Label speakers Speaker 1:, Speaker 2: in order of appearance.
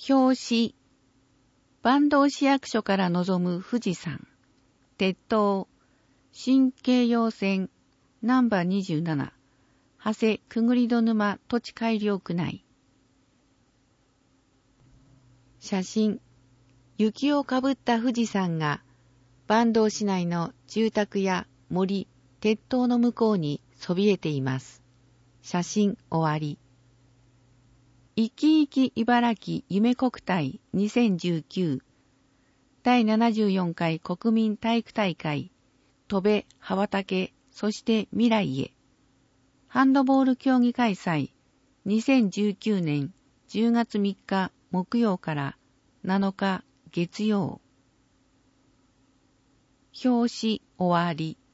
Speaker 1: 表紙。坂東市役所から望む富士山。鉄塔。新京葉線。ナンバー27。長谷くぐり戸沼土地改良区内。写真。雪をかぶった富士山が、坂東市内の住宅や森、鉄塔の向こうにそびえています。写真終わり。いきいき茨城夢国体2019第74回国民体育大会戸部羽ばたけそして未来へハンドボール競技開催2019年10月3日木曜から7日月曜。表紙終わり。